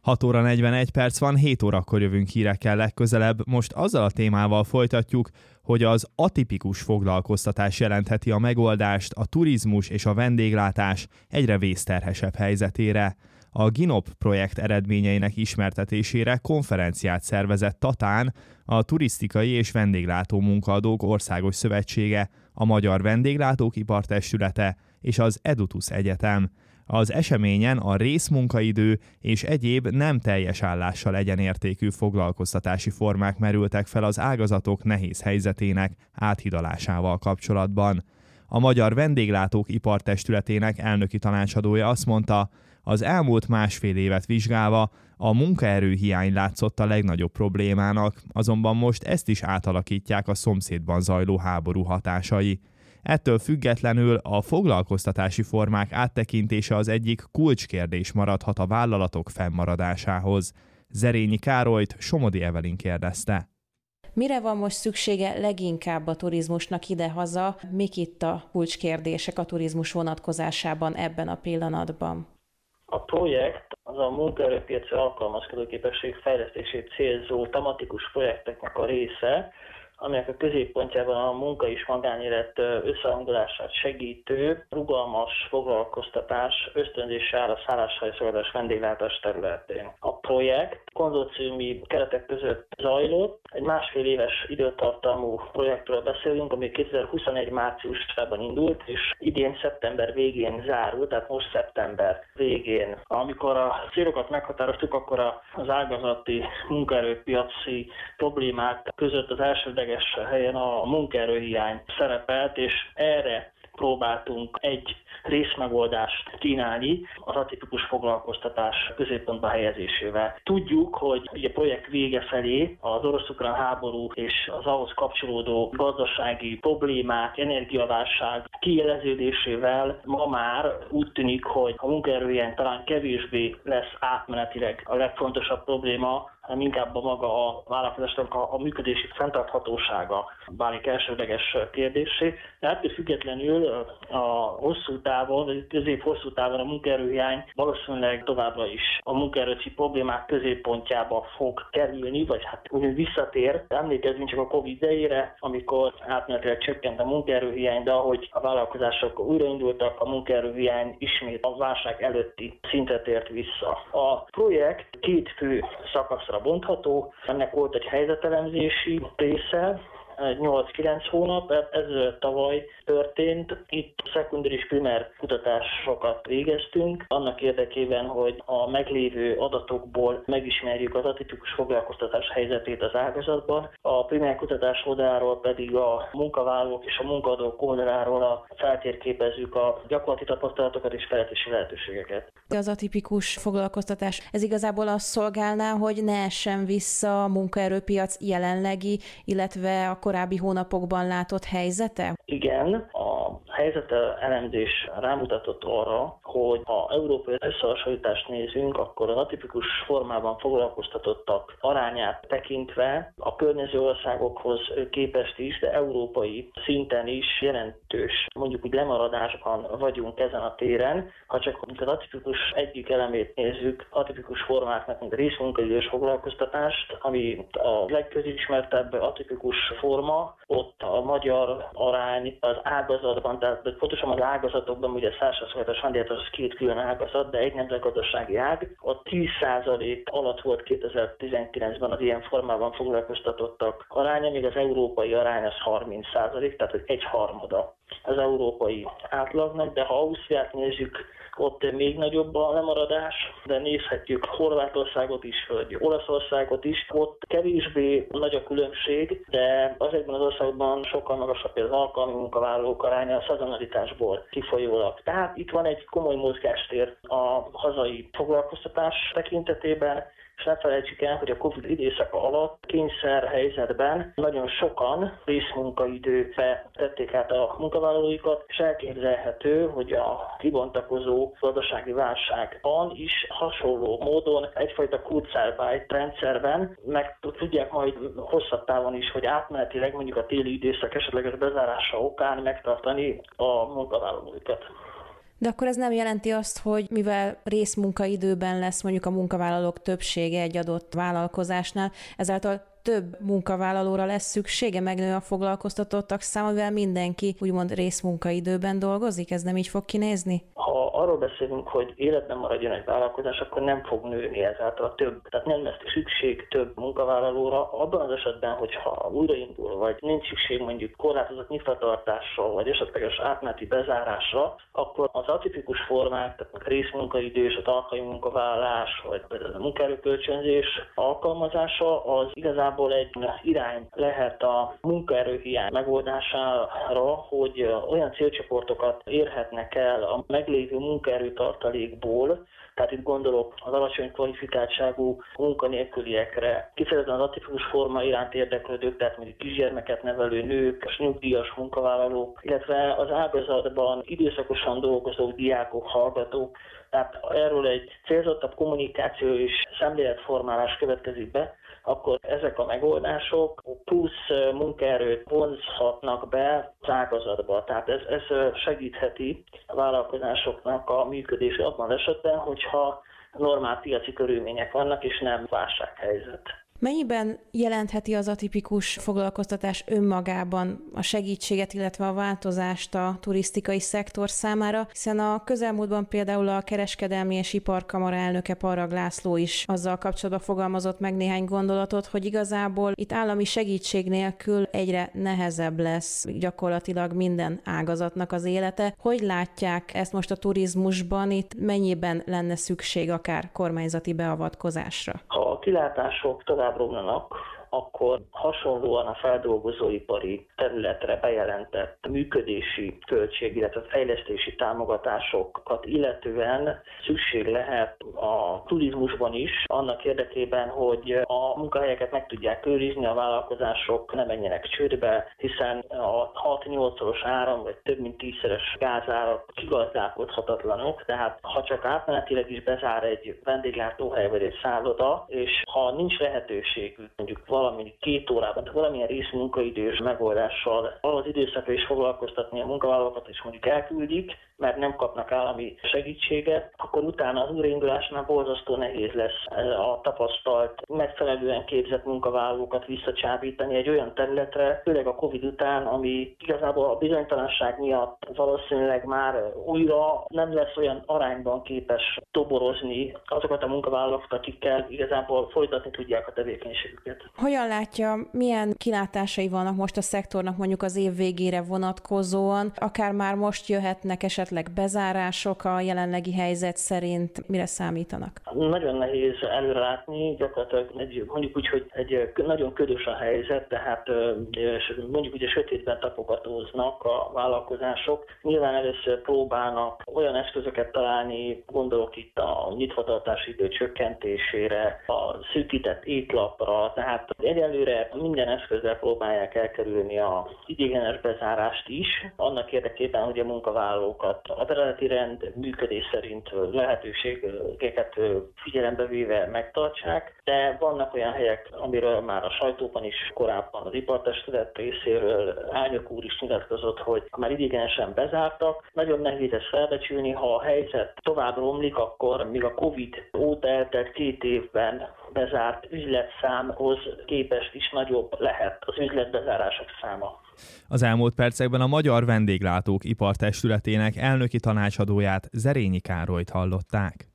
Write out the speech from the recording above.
6 óra 41 perc van, 7 órakor jövünk hírekkel legközelebb. Most azzal a témával folytatjuk, hogy az atipikus foglalkoztatás jelentheti a megoldást a turizmus és a vendéglátás egyre vészterhesebb helyzetére. A GINOP projekt eredményeinek ismertetésére konferenciát szervezett Tatán a Turisztikai és Vendéglátó Munkaadók Országos Szövetsége, a Magyar Vendéglátók Ipartestülete és az Edutus Egyetem. Az eseményen a részmunkaidő és egyéb nem teljes állással egyenértékű foglalkoztatási formák merültek fel az ágazatok nehéz helyzetének áthidalásával kapcsolatban. A Magyar Vendéglátók Ipartestületének elnöki tanácsadója azt mondta, az elmúlt másfél évet vizsgálva a munkaerőhiány látszott a legnagyobb problémának, azonban most ezt is átalakítják a szomszédban zajló háború hatásai. Ettől függetlenül a foglalkoztatási formák áttekintése az egyik kulcskérdés maradhat a vállalatok fennmaradásához. Zerényi Károlyt Somodi Evelin kérdezte. Mire van most szüksége leginkább a turizmusnak idehaza? Mik itt a kulcskérdések a turizmus vonatkozásában ebben a pillanatban? A projekt az a munkaerőpiaci alkalmazkodóképesség fejlesztését célzó tematikus projekteknek a része, amelyek a középpontjában a munka és magánélet összehangolását segítő, rugalmas foglalkoztatás ösztönzése áll a szálláshelyszolgáltatás vendéglátás területén. A projekt konzorciumi keretek között zajlott, egy másfél éves időtartamú projektről beszélünk, ami 2021 márciusában indult, és idén szeptember végén zárult, tehát most szeptember végén. Amikor a célokat meghatároztuk, akkor az ágazati munkaerőpiaci problémák között az elsődleges helyen a munkaerőhiány szerepelt, és erre próbáltunk egy részmegoldást kínálni az atipikus foglalkoztatás középpontba helyezésével. Tudjuk, hogy a projekt vége felé az orosz-ukrán háború és az ahhoz kapcsolódó gazdasági problémák, energiaválság kiéleződésével ma már úgy tűnik, hogy a munkaerőhiány talán kevésbé lesz átmenetileg a legfontosabb probléma, hanem inkább maga a vállalkozásnak a működési fenntarthatósága válik elsődleges kérdéssé. De ettől függetlenül a hosszú távon, vagy közép-hosszú távon a munkaerőhiány valószínűleg továbbra is a munkaerőpiaci problémák középpontjába fog kerülni, vagy hát úgy visszatér. Emlékezzünk csak a Covid idejére, amikor átmenetileg csökkent a munkaerőhiány, de ahogy a vállalkozások újraindultak, a munkaerőhiány ismét a válság előtti szintre tért vissza. A projekt két fő szakaszra bontható, ennek volt egy helyzetelemzési része, 8-9 hónap, ez tavaly történt. Itt szekunder és primer kutatásokat végeztünk, annak érdekében, hogy a meglévő adatokból megismerjük az atipikus foglalkoztatás helyzetét az ágazatban. A primer kutatás oldaláról pedig a munkavállalók és a munkadók oldaláról feltérképezzük a gyakorlati tapasztalatokat és fejlesztési lehetőségeket. Az atipikus foglalkoztatás, ez igazából azt szolgálná, hogy ne essen vissza a munkaerőpiac jelenlegi, illetve a korábbi hónapokban látott helyzete? Igen, a helyzetelemzés rámutatott arra, hogy ha európai összehasonlítást nézünk, akkor az atipikus formában foglalkoztatottak arányát tekintve a környező országokhoz képest is, de európai szinten is jelentős, mondjuk úgy lemaradásban vagyunk ezen a téren. Ha csak az atipikus egyik elemét nézzük, atipikus formáknak, mint a részmunkaidős foglalkoztatást, ami a legközismertebb atipikus forma, ott a magyar arány az ágazatban, tehát pontosan az ágazatokban, ugye a szálláshelyszolgáltatás vendéglátás az két külön ágazat, de egy nemzetgazdasági ág, ott 10% alatt volt 2019-ben az ilyen formában foglalkoztatottak aránya, míg az európai arány az 30%, tehát hogy egy harmada az európai átlagnak, de ha Ausztriát nézzük, ott még nagyobb a lemaradás, de nézhetjük Horvátországot is, vagy Olaszországot is. Ott kevésbé nagy a különbség, de azokban az országokban sokkal magasabb az alkalmi munkavállalók aránya a szezonalitásból kifolyólag. Tehát itt van egy komoly mozgástér a hazai foglalkoztatás tekintetében, és ne felejtsük el, hogy a Covid időszaka alatt kényszer helyzetben nagyon sokan részmunkaidőbe tették át a munkavállalóikat, és elképzelhető, hogy a kibontakozó gazdasági válságban is hasonló módon egyfajta Kurzarbeit rendszerben meg tudják majd hosszabb távon is, hogy átmenetileg mondjuk a téli időszak esetleges bezárása okán megtartani a munkavállalóikat. De akkor ez nem jelenti azt, hogy mivel részmunkaidőben lesz mondjuk a munkavállalók többsége egy adott vállalkozásnál, ezáltal több munkavállalóra lesz szüksége, megnő a foglalkoztatottak száma, mivel mindenki úgymond részmunkaidőben dolgozik? Ez nem így fog kinézni? Ha arról beszélünk, hogy életben maradjon egy vállalkozás, akkor nem fog nőni ezáltal több. Tehát nem lesz szükség több munkavállalóra. Abban az esetben, hogyha újraindul, vagy nincs szükség mondjuk korlátozott nyitvatartásra, vagy esetleges átmeneti bezárásra, akkor az atipikus formák, tehát a részmunkaidős, a talkai munkavállalás, vagy a munkaerőkölcsönzés alkalmazása, az igazából egy irány lehet a munkaerőhiány megoldására, hogy olyan célcsoportokat érhetnek el a meglévő munkaerőtartalékból, tehát itt gondolok az alacsony kvalifikáltságú munkanélküliekre, kifejezetten az atipikus forma iránt érdeklődők, tehát mondjuk kisgyermeket nevelő nők, és nyugdíjas munkavállalók, illetve az ágazatban időszakosan dolgozó diákok, hallgatók. Tehát erről egy célzottabb kommunikáció és szemléletformálás következik be, akkor ezek a megoldások plusz munkaerőt vonzhatnak be az ágazatba. Tehát ez segítheti a vállalkozásoknak a működését abban az esetben, hogyha normál piaci körülmények vannak, és nem válsághelyzet. Mennyiben jelentheti az atipikus foglalkoztatás önmagában a segítséget, illetve a változást a turisztikai szektor számára, hiszen a közelmúltban például a Kereskedelmi és Iparkamara elnöke Parrag László is azzal kapcsolatban fogalmazott meg néhány gondolatot, hogy igazából itt állami segítség nélkül egyre nehezebb lesz gyakorlatilag minden ágazatnak az élete. Hogy látják ezt most a turizmusban, itt mennyiben lenne szükség akár kormányzati beavatkozásra? Ha a kilátások tovább romlanak, akkor hasonlóan a feldolgozóipari területre bejelentett működési költség, illetve fejlesztési támogatásokat illetően szükség lehet a turizmusban is, annak érdekében, hogy a munkahelyeket meg tudják őrizni, a vállalkozások ne menjenek csődbe, hiszen a 6-8-szoros áram, vagy több mint 10-szeres gázárak kigazdálkodhatatlanok, tehát ha csak átmenetileg is bezár egy vendéglátóhely vagy egy szálloda, és ha nincs lehetőségük mondjuk valami 2 órában, tehát valamilyen részmunkaidős megoldással az időszakra is foglalkoztatni a munkavállalókat, és mondjuk elküldik, mert nem kapnak állami segítséget, akkor utána az újraindulásnál borzasztó nehéz lesz a tapasztalt, megfelelően képzett munkavállalókat visszacsábítani egy olyan területre, főleg a Covid után, ami igazából a bizonytalanság miatt valószínűleg már újra nem lesz olyan arányban képes toborozni azokat a munkavállalókat, akikkel igazából folytatni tudják a tevékenységüket. Hogyan látja, milyen kilátásai vannak most a szektornak mondjuk az év végére vonatkozóan? Akár már most jöhetnek esetleg bezárások a jelenlegi helyzet szerint? Mire számítanak? Nagyon nehéz előrelátni, gyakorlatilag mondjuk úgy, hogy egy nagyon ködös a helyzet, tehát mondjuk ugye sötétben tapogatóznak a vállalkozások. Nyilván először próbálnak olyan eszközöket találni, gondolok itt a nyitvatartási idő csökkentésére, a szűkített étlapra, tehát egyelőre minden eszközzel próbálják elkerülni az ideiglenes bezárást is, annak érdekében, hogy a munkavállalókat a eredeti rend működés szerint lehetőségeket figyelembe véve megtartsák, de vannak olyan helyek, amiről már a sajtóban is korábban az ipartestület részéről elnök úr is nyilatkozott, hogy már ideiglenesen bezártak. Nagyon nehéz ezt felbecsülni, ha a helyzet tovább romlik, akkor még a Covid óta eltelt 2 évben bezárt üzletszámhoz képest is nagyobb lehet az üzletbezárások száma. Az elmúlt percekben a Magyar Vendéglátók Ipartestületének elnöki tanácsadóját, Zerényi Károlyt hallották.